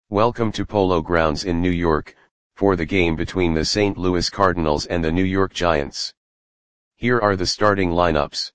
Welcome to Polo Grounds in New York, for the game between the St. Louis Cardinals and the New York Giants. Here are the starting lineups.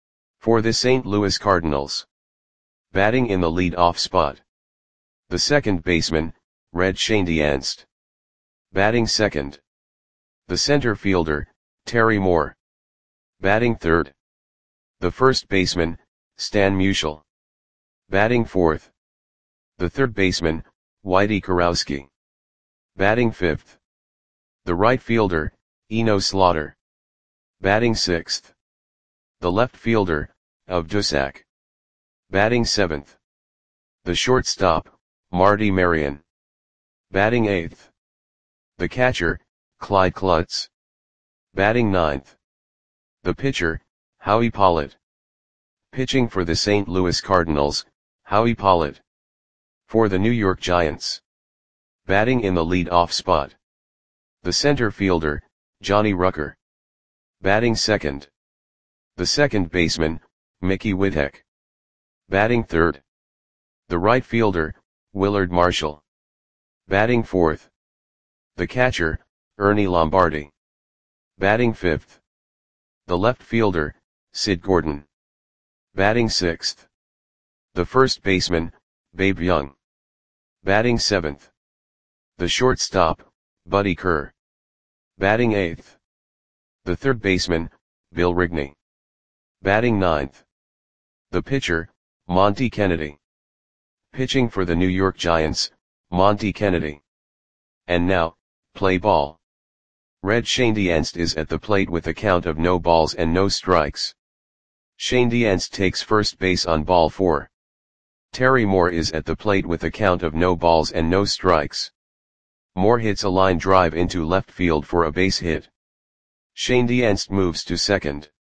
For the St. Louis Cardinals. Batting in the lead-off spot. The second baseman, Red Schoendienst. Batting second. The center fielder, Terry Moore. Batting third. The first baseman, Stan Musial. Batting fourth. The third baseman, Whitey Kurowski. Batting fifth. The right fielder, Eno Slaughter. Batting sixth. The left fielder, Of Dusac. Batting seventh. The shortstop, Marty Marion. Batting eighth. The catcher, Clyde Klutz. Batting ninth. The pitcher, Howie Pollitt. Pitching for the St. Louis Cardinals, Howie Pollitt. For the New York Giants. Batting in the lead-off spot. The center fielder, Johnny Rucker. Batting second. The second baseman, Mickey Whittek. Batting third. The right fielder, Willard Marshall. Batting fourth. The catcher, Ernie Lombardi. Batting fifth. The left fielder, Sid Gordon. Batting sixth. The first baseman, Babe Young. Batting seventh. The shortstop, Buddy Kerr. Batting eighth. The third baseman, Bill Rigney. Batting ninth. The pitcher, Monty Kennedy. Pitching for the New York Giants, Monty Kennedy. And now, play ball. Red Schoendienst is at the plate with a count of no balls and no strikes. Schoendienst takes first base on ball 4. Terry Moore is at the plate with a count of no balls and no strikes. Moore hits a line drive into left field for a base hit. Schoendienst moves to second.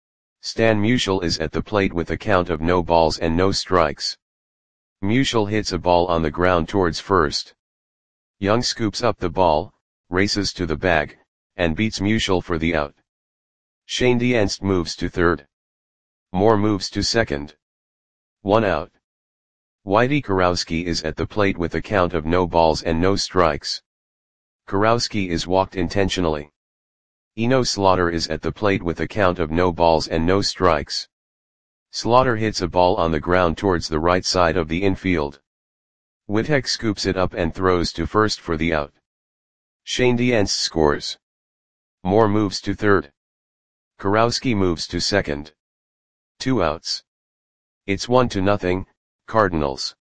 Stan Musial is at the plate with a count of no balls and no strikes. Musial hits a ball on the ground towards first. Young scoops up the ball, races to the bag, and beats Musial for the out. Schoendienst moves to third. Moore moves to second. 1 out. Whitey Kurowski is at the plate with a count of no balls and no strikes. Kurowski is walked intentionally. Eno Slaughter is at the plate with a count of no balls and no strikes. Slaughter hits a ball on the ground towards the right side of the infield. Whittek scoops it up and throws to first for the out. Schoendienst scores. Moore moves to third. Kurowski moves to second. 2 outs. It's 1-0, Cardinals.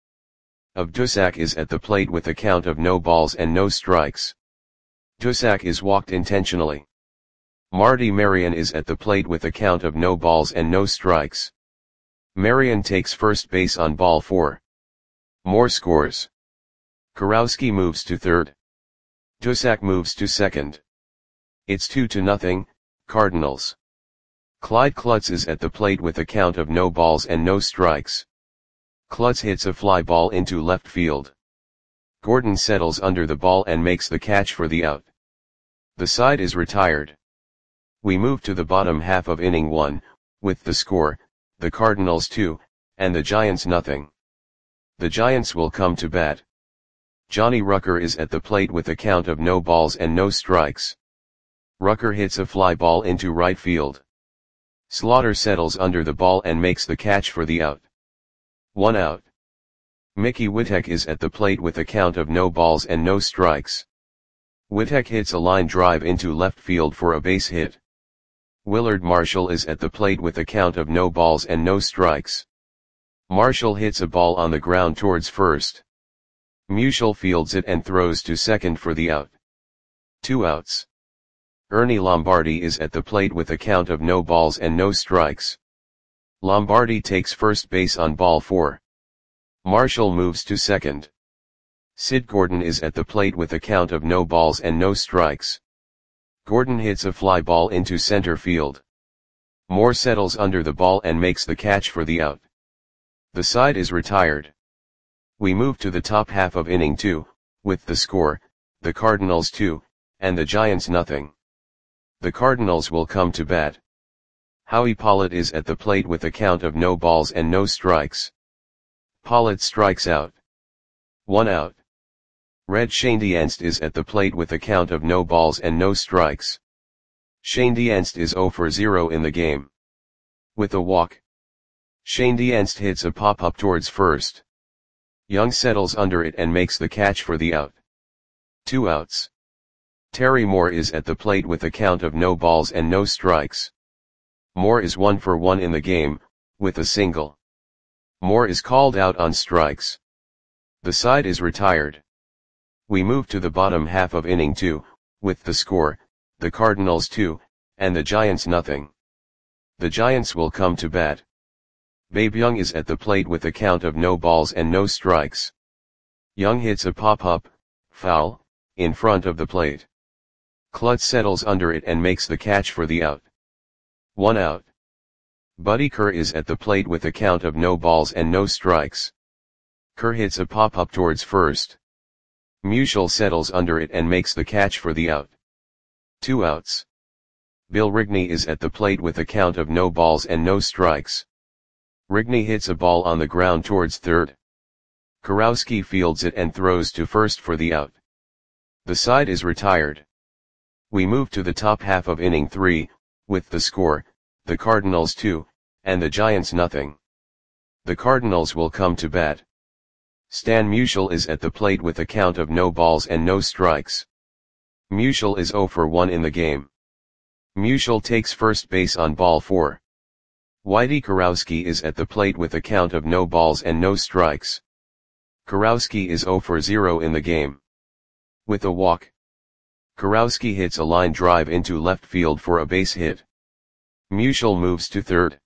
Of Dusac is at the plate with a count of no balls and no strikes. Dusac is walked intentionally. Marty Marion is at the plate with a count of no balls and no strikes. Marion takes first base on ball 4. Moore scores. Kurowski moves to third. Dusac moves to second. It's 2-0, Cardinals. Clyde Klutz is at the plate with a count of no balls and no strikes. Klutz hits a fly ball into left field. Gordon settles under the ball and makes the catch for the out. The side is retired. We move to the bottom half of inning 1, with the score, the Cardinals 2, and the Giants nothing. The Giants will come to bat. Johnny Rucker is at the plate with a count of no balls and no strikes. Rucker hits a fly ball into right field. Slaughter settles under the ball and makes the catch for the out. 1 out. Mickey Whittek is at the plate with a count of no balls and no strikes. Whittek hits a line drive into left field for a base hit. Willard Marshall is at the plate with a count of no balls and no strikes. Marshall hits a ball on the ground towards first. Musial fields it and throws to second for the out. 2 outs. Ernie Lombardi is at the plate with a count of no balls and no strikes. Lombardi takes first base on ball 4. Marshall moves to second. Sid Gordon is at the plate with a count of no balls and no strikes. Gordon hits a fly ball into center field. Moore settles under the ball and makes the catch for the out. The side is retired. We move to the top half of inning 2, with the score, the Cardinals 2, and the Giants nothing. The Cardinals will come to bat. Howie Pollitt is at the plate with a count of no balls and no strikes. Pollitt strikes out. 1 out. Red Schoendienst is at the plate with a count of no balls and no strikes. Schoendienst is 0 for 0 in the game. With a walk, Schoendienst hits a pop-up towards first. Young settles under it and makes the catch for the out. 2 outs. Terry Moore is at the plate with a count of no balls and no strikes. Moore is 1 for 1 in the game, with a single. Moore is called out on strikes. The side is retired. We move to the bottom half of inning 2, with the score, the Cardinals 2, and the Giants nothing. The Giants will come to bat. Babe Young is at the plate with a count of no balls and no strikes. Young hits a pop-up, foul, in front of the plate. Klutz settles under it and makes the catch for the out. 1 out. Buddy Kerr is at the plate with a count of no balls and no strikes. Kerr hits a pop-up towards first. Musial settles under it and makes the catch for the out. 2 outs. Bill Rigney is at the plate with a count of no balls and no strikes. Rigney hits a ball on the ground towards third. Kurowski fields it and throws to first for the out. The side is retired. We move to the top half of inning 3, with the score, the Cardinals 2, and the Giants nothing. The Cardinals will come to bat. Stan Musial is at the plate with a count of no balls and no strikes. Musial is 0 for 1 in the game. Musial takes first base on ball 4. Whitey Kurowski is at the plate with a count of no balls and no strikes. Kurowski is 0 for 0 in the game. With a walk, Kurowski hits a line drive into left field for a base hit. Musial moves to third.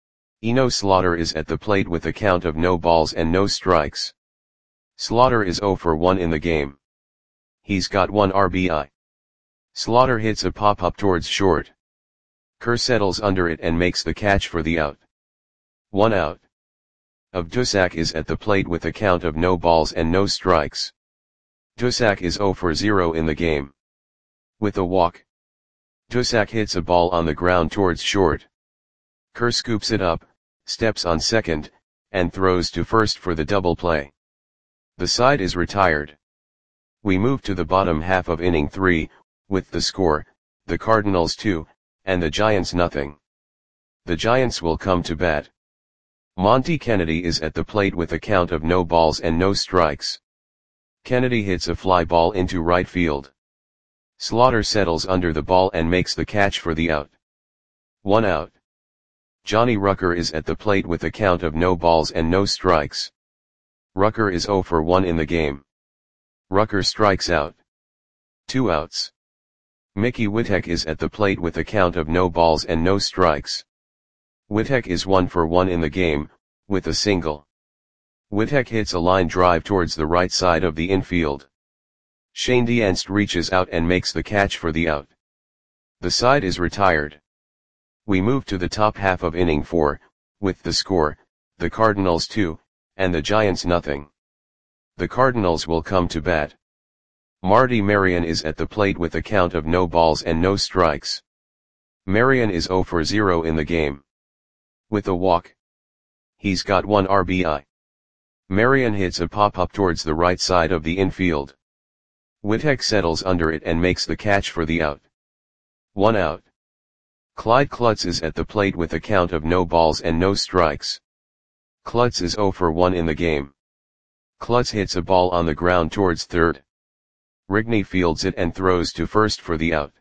Eno Slaughter is at the plate with a count of no balls and no strikes. Slaughter is 0 for 1 in the game. He's got 1 RBI. Slaughter hits a pop-up towards short. Kerr settles under it and makes the catch for the out. 1 out. Dusak is at the plate with a count of no balls and no strikes. Dusak is 0 for 0 in the game. With a walk, Dusak hits a ball on the ground towards short. Kerr scoops it up, steps on second, and throws to first for the double play. The side is retired. We move to the bottom half of inning 3, with the score, the Cardinals 2, and the Giants nothing. The Giants will come to bat. Monty Kennedy is at the plate with a count of no balls and no strikes. Kennedy hits a fly ball into right field. Slaughter settles under the ball and makes the catch for the out. 1 out. Johnny Rucker is at the plate with a count of no balls and no strikes. Rucker is 0 for 1 in the game. Rucker strikes out. 2 outs. Mickey Witek is at the plate with a count of no balls and no strikes. Witek is 1 for 1 in the game, with a single. Witek hits a line drive towards the right side of the infield. Schoendienst reaches out and makes the catch for the out. The side is retired. We move to the top half of inning 4, with the score, the Cardinals 2, and the Giants nothing. The Cardinals will come to bat. Marty Marion is at the plate with a count of no balls and no strikes. Marion is 0 for 0 in the game. With a walk, he's got 1 RBI. Marion hits a pop-up towards the right side of the infield. Witek settles under it and makes the catch for the out. 1 out. Clyde Klutz is at the plate with a count of no balls and no strikes. Klutz is 0 for 1 in the game. Klutz hits a ball on the ground towards third. Rigney fields it and throws to first for the out.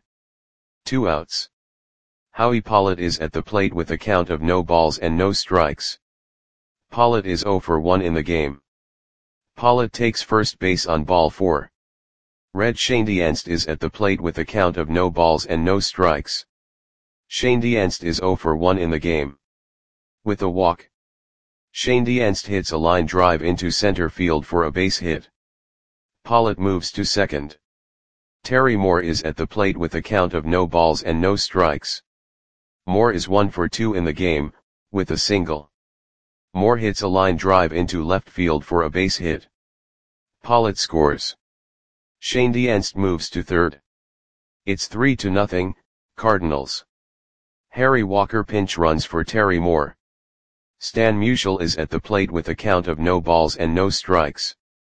2 outs. Howie Pollitt is at the plate with a count of no balls and no strikes. Pollitt is 0 for 1 in the game. Pollitt takes first base on ball 4. Red Schoendienst is at the plate with a count of no balls and no strikes. Schoendienst is 0 for 1 in the game. With a walk, Schoendienst hits a line drive into center field for a base hit. Pollitt moves to second. Terry Moore is at the plate with a count of no balls and no strikes. Moore is 1 for 2 in the game, with a single. Moore hits a line drive into left field for a base hit. Pollitt scores. Schoendienst moves to third. It's 3-0, Cardinals. Harry Walker pinch runs for Terry Moore. Stan Musial is at the plate with a count of no balls and no strikes.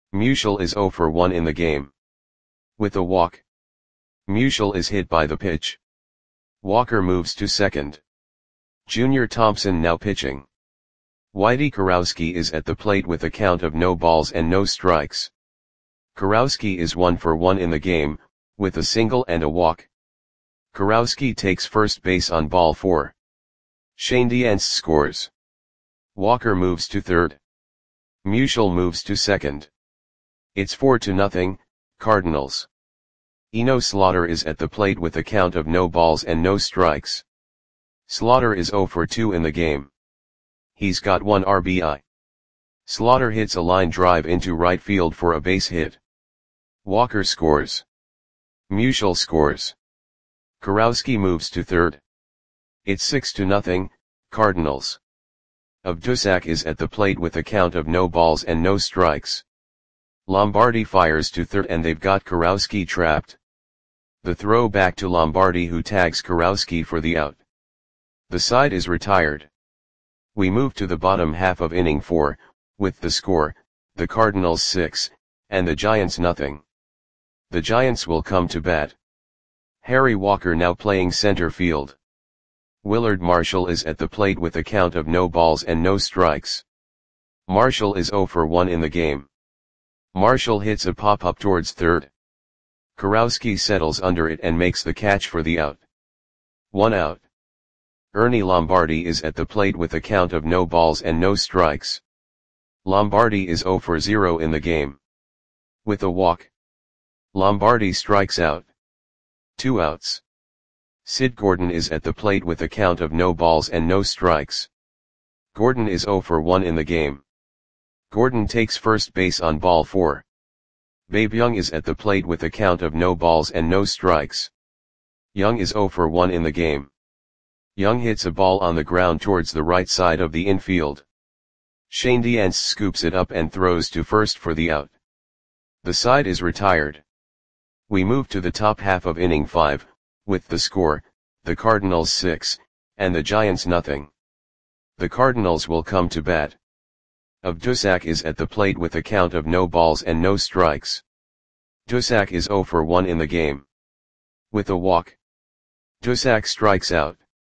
Musial is 0 for 1 in the game. With a walk. Musial is hit by the pitch. Walker moves to second. Junior Thompson now pitching. Whitey Kurowski is at the plate with a count of no balls and no strikes. Kurowski is 1 for 1 in the game, with a single and a walk. Kurowski takes first base on ball 4. Shane Dientz scores. Walker moves to third. Musial moves to second. It's 4-0, Cardinals. Eno Slaughter is at the plate with a count of no balls and no strikes. Slaughter is 0 for 2 in the game. He's got 1 RBI. Slaughter hits a line drive into right field for a base hit. Walker scores. Musial scores. Kurowski moves to third. It's 6-0, Cardinals. Obdusak is at the plate with a count of no balls and no strikes. Lombardi fires to third and they've got Kurowski trapped. The throw back to Lombardi, who tags Kurowski for the out. The side is retired. We move to the bottom half of inning 4, with the score, the Cardinals 6, and the Giants nothing. The Giants will come to bat. Harry Walker now playing center field. Willard Marshall is at the plate with a count of no balls and no strikes. Marshall is 0 for 1 in the game. Marshall hits a pop-up towards third. Kurowski settles under it and makes the catch for the out. 1 out. Ernie Lombardi is at the plate with a count of no balls and no strikes. Lombardi is 0 for 0 in the game. With a walk. Lombardi strikes out. 2 outs. Sid Gordon is at the plate with a count of no balls and no strikes. Gordon is 0 for 1 in the game. Gordon takes first base on ball 4. Babe Young is at the plate with a count of no balls and no strikes. Young is 0 for 1 in the game. Young hits a ball on the ground towards the right side of the infield. Shane Dientz scoops it up and throws to first for the out. The side is retired. We move to the top half of inning 5, with the score, the Cardinals 6, and the Giants nothing. The Cardinals will come to bat. Obdusak is at the plate with a count of no balls and no strikes. Dusak is 0 for 1 in the game. With a walk. Dusak strikes out.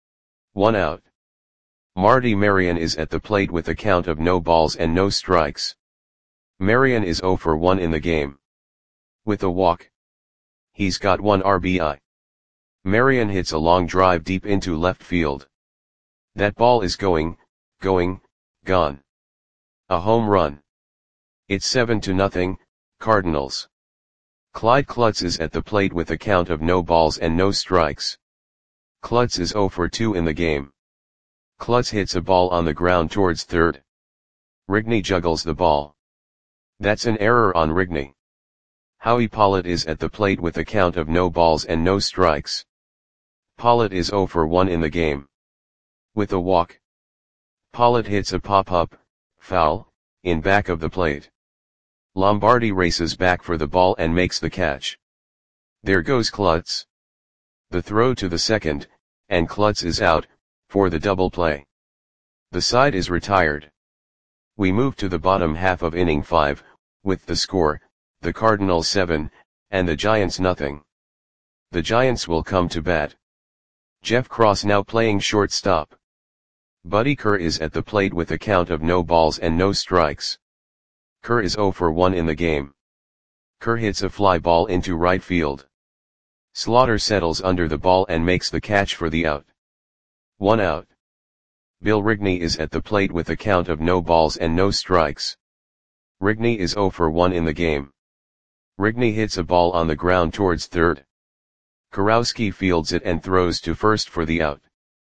1 out. Marty Marion is at the plate with a count of no balls and no strikes. Marion is 0 for 1 in the game. With a walk. He's got 1 RBI. Marion hits a long drive deep into left field. That ball is going, gone. A home run. It's 7-0, Cardinals. Clyde Klutz is at the plate with a count of no balls and no strikes. Klutz is 0 for 2 in the game. Klutz hits a ball on the ground towards third. Rigney juggles the ball. That's an error on Rigney. Howie Pollitt is at the plate with a count of no balls and no strikes. Pollitt is 0 for 1 in the game. With a walk. Pollitt hits a pop-up, foul, in back of the plate. Lombardi races back for the ball and makes the catch. There goes Klutz. The throw to the second, and Klutz is out, for the double play. The side is retired. We move to the bottom half of inning 5, with the score, the Cardinals 7, and the Giants nothing. The Giants will come to bat. Jeff Cross now playing shortstop. Buddy Kerr is at the plate with a count of no balls and no strikes. Kerr is 0 for 1 in the game. Kerr hits a fly ball into right field. Slaughter settles under the ball and makes the catch for the out. 1 out. Bill Rigney is at the plate with a count of no balls and no strikes. Rigney is 0 for 1 in the game. Rigney hits a ball on the ground towards third. Kurowski fields it and throws to first for the out.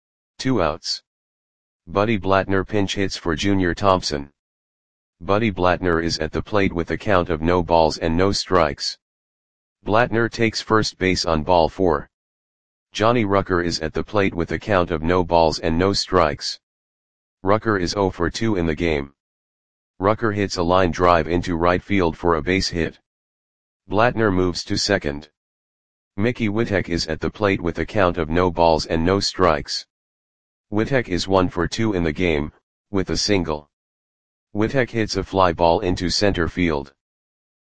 2 outs. Buddy Blattner pinch hits for Junior Thompson. Buddy Blattner is at the plate with a count of no balls and no strikes. Blattner takes first base on ball 4. Johnny Rucker is at the plate with a count of no balls and no strikes. Rucker is 0 for 2 in the game. Rucker hits a line drive into right field for a base hit. Blattner moves to second. Mickey Witek is at the plate with a count of no balls and no strikes. Witek is 1 for 2 in the game, with a single. Witek hits a fly ball into center field.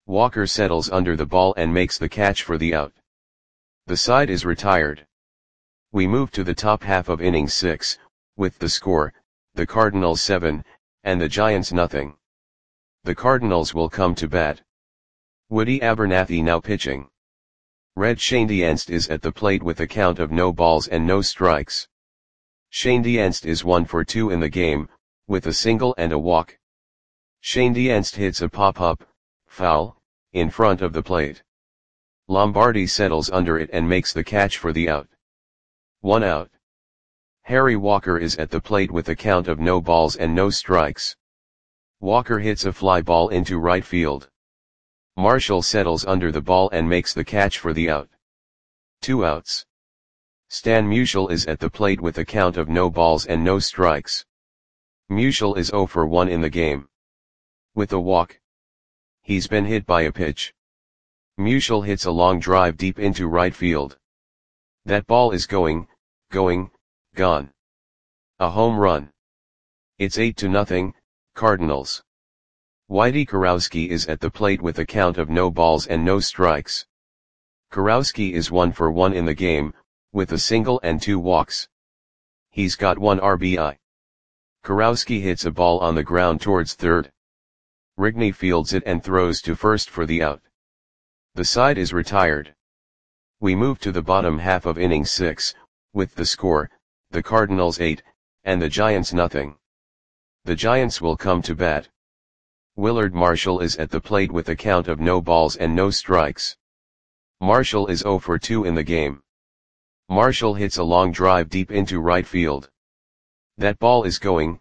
Walker settles under the ball and makes the catch for the out. The side is retired. We move to the top half of inning 6, with the score, the Cardinals 7, and the Giants nothing. The Cardinals will come to bat. Woody Abernathy now pitching. Red Schoendienst is at the plate with a count of no balls and no strikes. Schoendienst is 1 for 2 in the game, with a single and a walk. Schoendienst hits a pop-up, foul, in front of the plate. Lombardi settles under it and makes the catch for the out. 1 out. Harry Walker is at the plate with a count of no balls and no strikes. Walker hits a fly ball into right field. Marshall settles under the ball and makes the catch for the out. 2 outs. Stan Musial is at the plate with a count of no balls and no strikes. Musial is 0 for 1 in the game. With a walk. He's been hit by a pitch. Musial hits a long drive deep into right field. That ball is going, gone. A home run. It's 8-0, Cardinals. Whitey Kurowski is at the plate with a count of no balls and no strikes. Kurowski is 1 for 1 in the game, with a single and 2 walks. He's got 1 RBI. Kurowski hits a ball on the ground towards third. Rigney fields it and throws to first for the out. The side is retired. We move to the bottom half of inning 6, with the score, the Cardinals 8, and the Giants nothing. The Giants will come to bat. Willard Marshall is at the plate with a count of no balls and no strikes. Marshall is 0 for 2 in the game. Marshall hits a long drive deep into right field. That ball is going,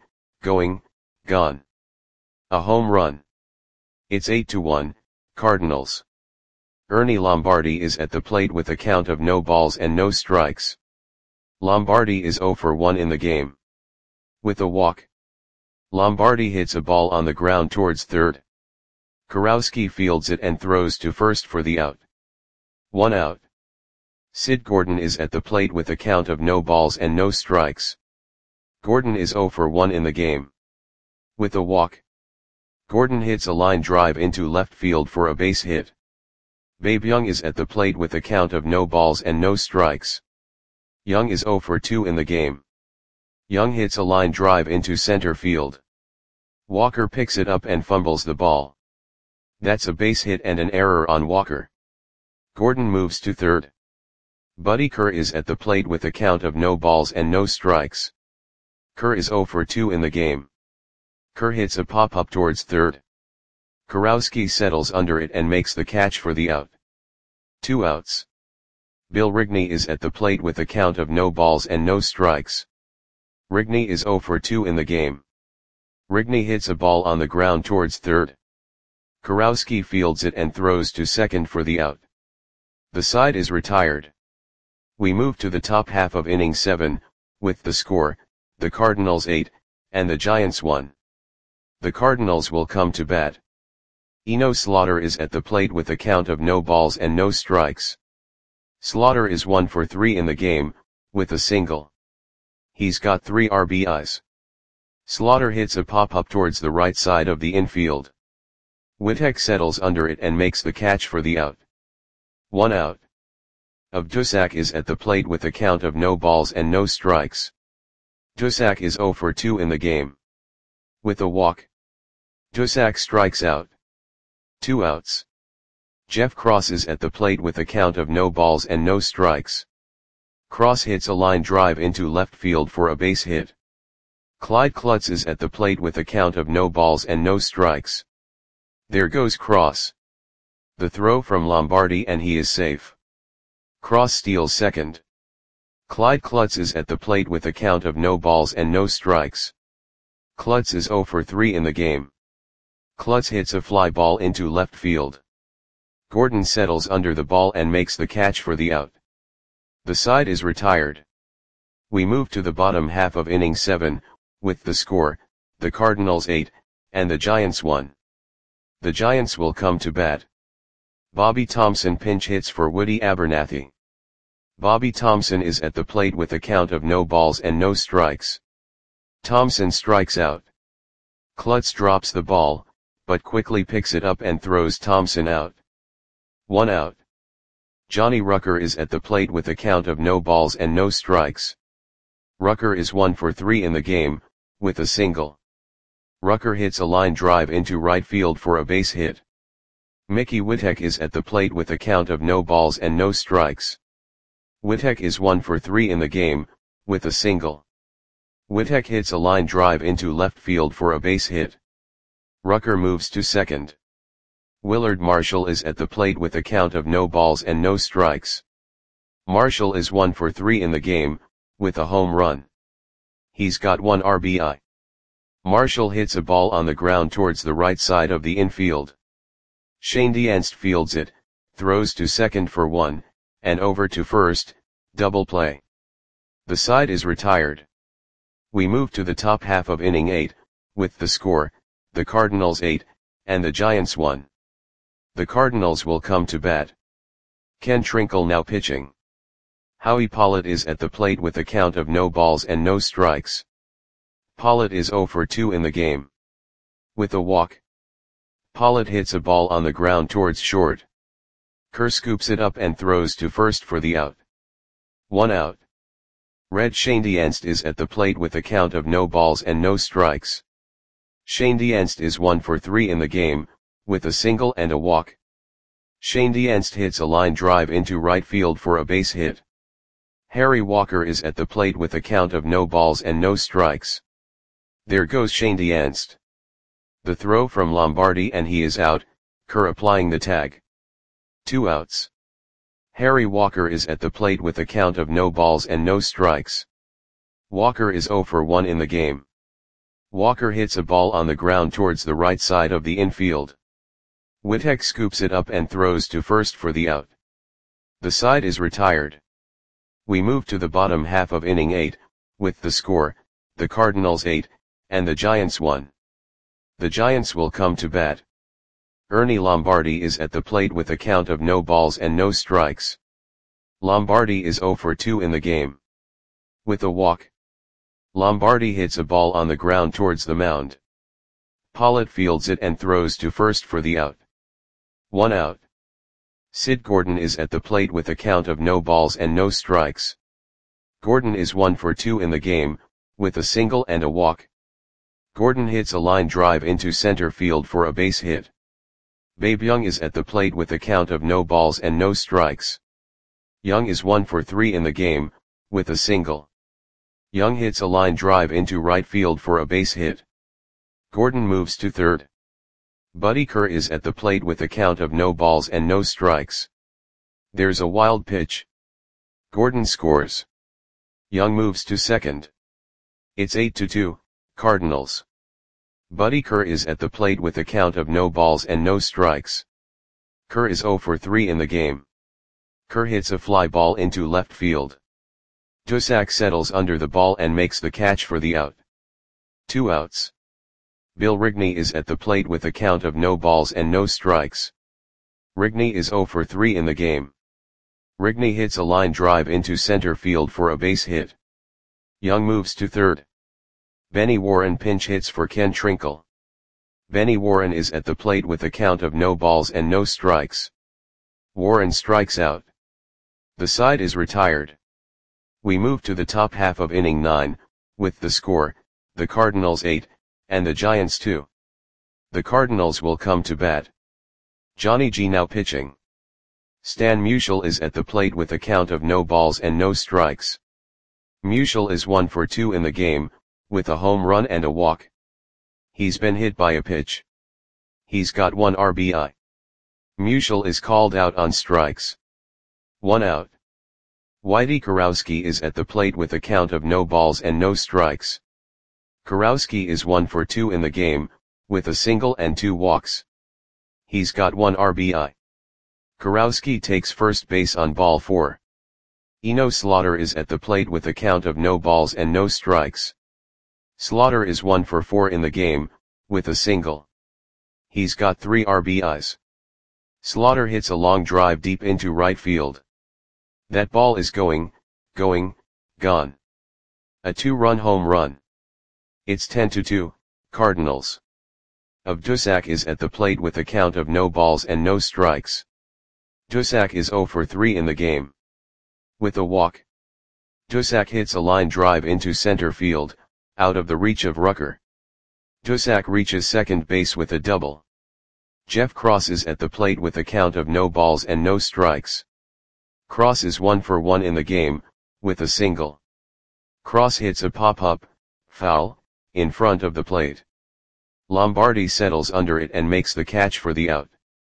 gone. A home run. It's 8-1, Cardinals. Ernie Lombardi is at the plate with a count of no balls and no strikes. Lombardi is 0 for 1 in the game. With a walk. Lombardi hits a ball on the ground towards third. Kurowski fields it and throws to first for the out. 1 out. Sid Gordon is at the plate with a count of no balls and no strikes. Gordon is 0 for 1 in the game. With a walk. Gordon hits a line drive into left field for a base hit. Babe Young is at the plate with a count of no balls and no strikes. Young is 0 for 2 in the game. Young hits a line drive into center field. Walker picks it up and fumbles the ball. That's a base hit and an error on Walker. Gordon moves to third. Buddy Kerr is at the plate with a count of no balls and no strikes. Kerr is 0 for 2 in the game. Kerr hits a pop-up towards third. Kurowski settles under it and makes the catch for the out. 2 outs. Bill Rigney is at the plate with a count of no balls and no strikes. Rigney is 0 for 2 in the game. Rigney hits a ball on the ground towards third. Kurowski fields it and throws to second for the out. The side is retired. We move to the top half of inning 7, with the score, the Cardinals 8, and the Giants 1. The Cardinals will come to bat. Eno Slaughter is at the plate with a count of no balls and no strikes. Slaughter is 1 for 3 in the game, with a single. He's got 3 RBIs. Slaughter hits a pop-up towards the right side of the infield. Wittek settles under it and makes the catch for the out. 1 out. Dusak is at the plate with a count of no balls and no strikes. Dusak is 0 for 2 in the game. With a walk. Dusak strikes out. 2 outs. Jeff Cross is at the plate with a count of no balls and no strikes. Cross hits a line drive into left field for a base hit. Clyde Klutz is at the plate with a count of no balls and no strikes. There goes Cross. The throw from Lombardi and he is safe. Cross steals second. Clyde Klutz is at the plate with a count of no balls and no strikes. Klutz is 0 for 3 in the game. Klutz hits a fly ball into left field. Gordon settles under the ball and makes the catch for the out. The side is retired. We move to the bottom half of inning 7, with the score, the Cardinals 8, and the Giants 1. The Giants will come to bat. Bobby Thompson pinch hits for Woody Abernathy. Bobby Thompson is at the plate with a count of no balls and no strikes. Thompson strikes out. Klutz drops the ball, but quickly picks it up and throws Thompson out. 1 out. Johnny Rucker is at the plate with a count of no balls and no strikes. Rucker is 1 for 3 in the game, with a single. Rucker hits a line drive into right field for a base hit. Mickey Witek is at the plate with a count of no balls and no strikes. Witek is 1 for 3 in the game, with a single. Witek hits a line drive into left field for a base hit. Rucker moves to second. Willard Marshall is at the plate with a count of no balls and no strikes. Marshall is 1 for 3 in the game, with a home run. He's got 1 RBI. Marshall hits a ball on the ground towards the right side of the infield. Shane Dienst fields it, throws to second for 1, and over to first, double play. The side is retired. We move to the top half of inning 8, with the score, the Cardinals 8, and the Giants 1. The Cardinals will come to bat. Ken Trinkle now pitching. Howie Pollitt is at the plate with a count of no balls and no strikes. Pollitt is 0 for 2 in the game. With a walk. Pollitt hits a ball on the ground towards short. Kerr scoops it up and throws to first for the out. 1 out. Red Shane Dienst is at the plate with a count of no balls and no strikes. Shane Dienst is 1 for 3 in the game, with a single and a walk. Shane Dienst hits a line drive into right field for a base hit. Harry Walker is at the plate with a count of no balls and no strikes. There goes Shane Dienst. The throw from Lombardi and he is out, Kerr applying the tag. 2 outs. Harry Walker is at the plate with a count of no balls and no strikes. Walker is 0 for 1 in the game. Walker hits a ball on the ground towards the right side of the infield. Witek scoops it up and throws to first for the out. The side is retired. We move to the bottom half of inning 8, with the score, the Cardinals 8, and the Giants 1. The Giants will come to bat. Ernie Lombardi is at the plate with a count of no balls and no strikes. Lombardi is 0 for 2 in the game. With a walk. Lombardi hits a ball on the ground towards the mound. Pollitt fields it and throws to first for the out. 1 out. Sid Gordon is at the plate with a count of no balls and no strikes. Gordon is 1 for 2 in the game, with a single and a walk. Gordon hits a line drive into center field for a base hit. Babe Young is at the plate with a count of no balls and no strikes. Young is 1 for 3 in the game, with a single. Young hits a line drive into right field for a base hit. Gordon moves to third. Buddy Kerr is at the plate with a count of no balls and no strikes. There's a wild pitch. Gordon scores. Young moves to second. It's 8-2, Cardinals. Buddy Kerr is at the plate with a count of no balls and no strikes. Kerr is 0 for 3 in the game. Kerr hits a fly ball into left field. Dusak settles under the ball and makes the catch for the out. 2 outs. Bill Rigney is at the plate with a count of no balls and no strikes. Rigney is 0 for 3 in the game. Rigney hits a line drive into center field for a base hit. Young moves to third. Benny Warren pinch hits for Ken Trinkle. Benny Warren is at the plate with a count of no balls and no strikes. Warren strikes out. The side is retired. We move to the top half of inning 9, with the score, the Cardinals 8, and the Giants 2. The Cardinals will come to bat. Johnny G now pitching. Stan Musial is at the plate with a count of no balls and no strikes. Musial is 1 for 2 in the game, with a home run and a walk. He's been hit by a pitch. He's got 1 RBI. Musial is called out on strikes. 1 out. Whitey Kurowski is at the plate with a count of no balls and no strikes. Kurowski is 1 for 2 in the game, with a single and 2 walks. He's got 1 RBI. Kurowski takes first base on ball 4. Eno Slaughter is at the plate with a count of no balls and no strikes. Slaughter is 1 for 4 in the game, with a single. He's got 3 RBIs. Slaughter hits a long drive deep into right field. That ball is gone. A 2-run home run. It's 10-2, Cardinals. of Duszak is at the plate with a count of no balls and no strikes. Duszak is 0 for 3 in the game. With a walk, Duszak hits a line drive into center field, out of the reach of Rucker. Duszak reaches second base with a double. Jeff Cross is at the plate with a count of no balls and no strikes. Cross is 1 for 1 in the game, with a single. Cross hits a pop-up, foul, in front of the plate. Lombardi settles under it and makes the catch for the out.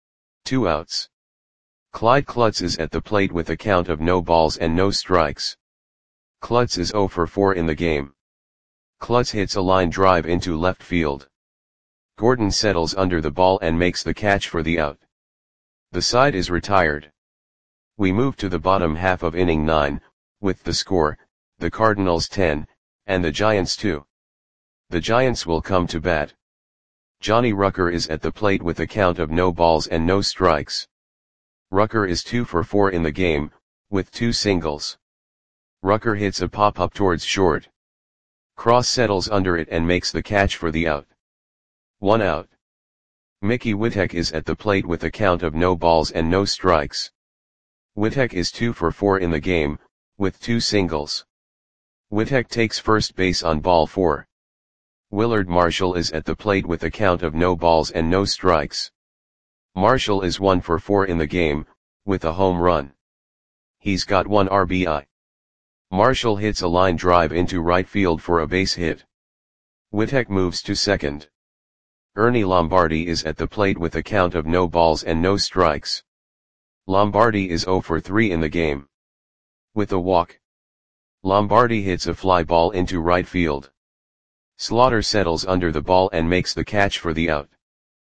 2 outs. Clyde Klutz is at the plate with a count of no balls and no strikes. Klutz is 0 for 4 in the game. Klutz hits a line drive into left field. Gordon settles under the ball and makes the catch for the out. The side is retired. We move to the bottom half of inning 9, with the score, the Cardinals 10, and the Giants 2. The Giants will come to bat. Johnny Rucker is at the plate with a count of no balls and no strikes. Rucker is 2 for 4 in the game, with 2 singles. Rucker hits a pop-up towards short. Cross settles under it and makes the catch for the out. 1 out. Mickey Witek is at the plate with a count of no balls and no strikes. Witek is 2 for 4 in the game, with 2 singles. Witek takes first base on ball 4. Willard Marshall is at the plate with a count of no balls and no strikes. Marshall is 1 for 4 in the game, with a home run. He's got 1 RBI. Marshall hits a line drive into right field for a base hit. Witek moves to second. Ernie Lombardi is at the plate with a count of no balls and no strikes. Lombardi is 0 for 3 in the game. With a walk, Lombardi hits a fly ball into right field. Slaughter settles under the ball and makes the catch for the out.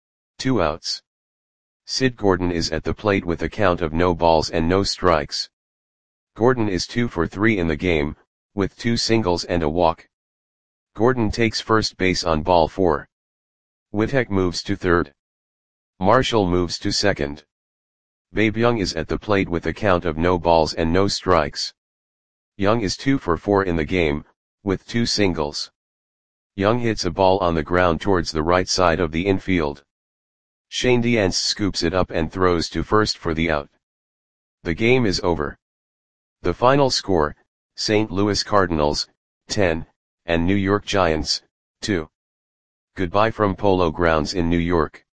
2 outs. Sid Gordon is at the plate with a count of no balls and no strikes. Gordon is 2 for 3 in the game, with 2 singles and a walk. Gordon takes first base on ball 4. Witek moves to third. Marshall moves to second. Babe Young is at the plate with a count of no balls and no strikes. Young is 2 for 4 in the game, with 2 singles. Young hits a ball on the ground towards the right side of the infield. Shane Diance scoops it up and throws to first for the out. The game is over. The final score, St. Louis Cardinals, 10, and New York Giants, 2. Goodbye from Polo Grounds in New York.